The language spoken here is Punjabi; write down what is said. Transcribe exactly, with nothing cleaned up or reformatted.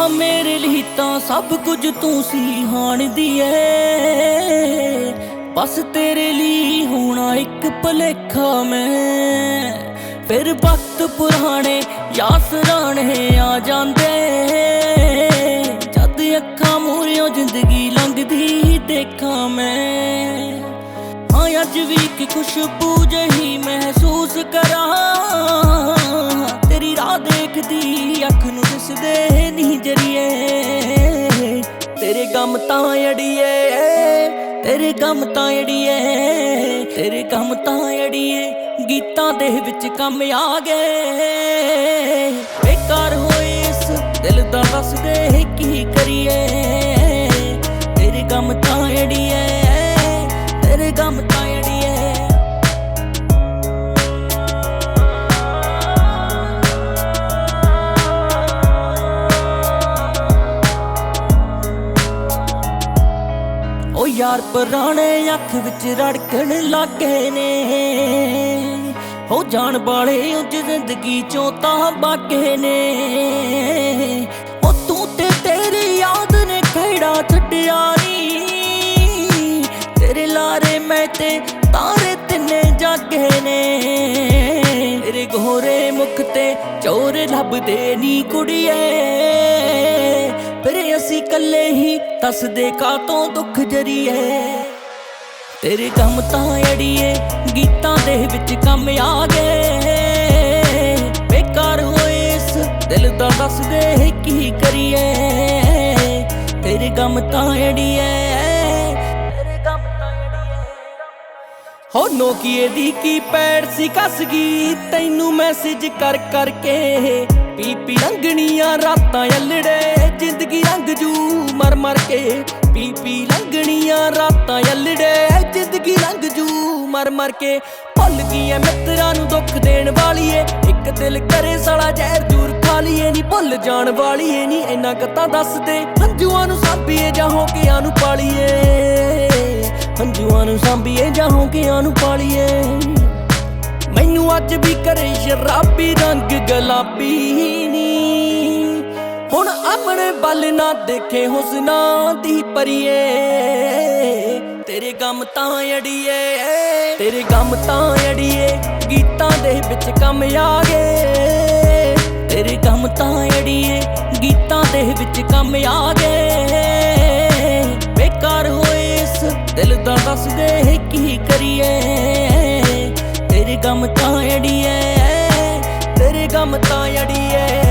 ਹਾਂ ਮੇਰੇ ਲਈ ਤਾਂ ਸਭ ਕੁਝ ਤੂੰ ਸੀ ਹਾਣ ਦੀ ਏ, ਬਸ ਤੇਰੇ ਲਈ ਹੋਣਾ ਇੱਕ ਭੁਲੇਖਾ ਮੈਂ। ਫਿਰ ਵਕਤ ਪੁਰਾਣੇ ਯਾਦ ਸਰਾਣੇ ਆ ਜਾਂਦੇ, ਜਦ ਅੱਖਾਂ ਮੂਹਰਿਓਂ ਜ਼ਿੰਦਗੀ ਲੰਘਦੀ ਦੇਖਾਂ ਮੈਂ। ਹਾਂ ਅੱਜ ਵੀ ਇੱਕ ਖੁਸ਼ਬੂ ਜਿਹੀ ਮਹਿਸੂਸ ਕਰਾਂ, ਤੇਰੀ ਰਾਹ ਦੇਖਦੀ ਅੱਖ ਨੂੰ ਦਿਸਦੇ ਨੀ ਜਰੀਏ। ਤੇਰੇ ਗਮ ਤਾਂ ਅੜੀਏ, ਤੇਰੇ ਗਮ ਤਾਂ ਅੜੀਏ, ਤੇਰੇ ਗਮ ਤਾਂ ਅੜੀਏ ਗੀਤਾਂ ਦੇ ਵਿੱਚ ਕੰਮ ਆ ਗਏ। ਬੇਕਾਰ ਹੋਏ ਇਸ ਦਿਲ ਦਾ ਦੱਸਦੇ ਕੀ ਕਰੀਏ। ਤੇਰੇ ਗਮ ਤਾਂ ਅੜੀਏ, ਤੇਰੇ ਗਮ ਤਾਂ ਅੜੀਏ। ਓ ਯਾਰ ਪੁਰਾਣੇ ਅੱਖ ਵਿੱਚ ਰੜਕਣ ਲੱਗੇ ਨੇ, ਹੋ ਜਾਣ ਵਾਲੇ ਉਜ ਜ਼ਿੰਦਗੀ ਚੋਂ ਤਾਂ ਬਾਗੇ ਨੇ। ਓ ਤੂੰ ਤੇ ਤੇਰੀ ਯਾਦ ਨੇ ਖੇੜਾ ਛੱਡਿਆ ਨੀ, ਤੇਰੇ ਲਾਰੇ ਮੈਂ ਤੇ ਤਾਰੇ ਤਿੰਨੇ ਜਾਗੇ ਨੇ। ਤੇਰੇ ਗੋਰੇ ਮੁਖ ਤੇ ਚੋਰ ਲੱਭਦੇ ਨੀ ਕੁੜੀਏ, ਫਿਰ ਅਸੀਂ ਕੱਲੇ ਹੀ ਦੱਸਦੇ ਕਾਤੋਂ ਦੁੱਖ ਜਰੀਏ। ਤੇਰੇ ਗਮ ਤਾਂ ਅੜੀਏ ਗੀਤਾਂ ਦੇ ਵਿੱਚ ਕੰਮ ਆ ਗਏ। ਬੇਕਾਰ ਹੋਏ ਇਸ ਦਿਲ ਦਾ ਦੱਸਦੇ ਕੀ ਕਰੀਏ। ਤੇਰੇ ਗਮ ਤਾਂ ਅੜੀਏ, ਤੇਰੇ ਗਮ ਤਾਂ ਅੜੀਏ। ਹੋ ਨੋਕੀਏ ਦੀ ਕੀ ਪੈੜ ਸੀ ਕੱਸ ਗਈ ਤੈਨੂੰ ਮੈਸੇਜ ਕਰ ਕਰਕੇ। ਪੀ ਪੀ ਲੰਘਣੀਆਂ ਰਾਤਾਂ ਅਲੜੇ ਜ਼ਿੰਦਗੀ ਰੰਗ ਜੂ ਮਰ ਮਰ ਕੇ। ਪੀ ਪੀ ਲੰਘਣੀਆਂ ਰਾਤਾਂ ਅਲੜੇ ਜ਼ਿੰਦਗੀ ਰੰਗ ਜੂ ਮਰ ਮਰ ਕੇ। ਭੁੱਲ ਗਈ ਐ ਮਿੱਤਰਾਂ ਨੂੰ ਦੁੱਖ ਦੇਣ ਵਾਲੀ ਏ, ਇੱਕ ਦਿਲ ਕਰੇ ਸਾਲਾ ਜ਼ਹਿਰ ਜੂਰ ਖਾ ਲਈਏ ਨੀ। ਭੁੱਲ ਜਾਣ ਵਾਲੀ ਏ ਨੀ ਇੰਨਾ ਕਤਾ ਦੱਸ ਦੇ, ਹੰਝੂਆਂ ਨੂੰ ਸਾਂਭੀਏ ਜਾਂ ਹੋਕਿਆਂ ਨੂੰ ਪਾਲੀਏ। ਹੰਝੂਆਂ ਨੂੰ ਸਾਂਭੀਏ ਜਾਂ ਹੋਕਿਆਂ ਨੂੰ ਪਾਲੀਏ। ਮੈਨੂੰ ਅੱਜ ਵੀ ਕਰੇ ਸ਼ਰਾਬੀ ਰੰਗ ਗੁਲਾਬੀ ਨੀ, ਹੁਣ ਆਪਣੇ ਵੱਲ ਨਾ ਦੇਖੇ ਹੁਸਨਾਂ ਦੀ ਪਰੀਏ। ਤੇਰੇ ਗਮ ਤਾਂ ਅੜੀਏ, ਤੇਰੇ ਗਮ ਤਾਂ ਅੜੀਏ ਗੀਤਾਂ ਦੇ ਵਿੱਚ ਕੰਮ ਆ ਗਏ। ਤੇਰੇ ਗਮ ਤਾਂ ਅੜੀਏ ਗੀਤਾਂ ਦੇ ਵਿੱਚ ਕੰਮ ਆ ਗਏ। ਬੇਕਾਰ ਹੋਏ ਇਸ ਦਿਲ ਦਾ ਦੱਸਦੇ ਕੀ ਕਰੀਏ। ਤੇਰੇ ਗਮ ਤਾਂ ਅੜੀਏ, ਤੇਰੇ ਗਮ ਤਾਂ ਅੜੀਏ।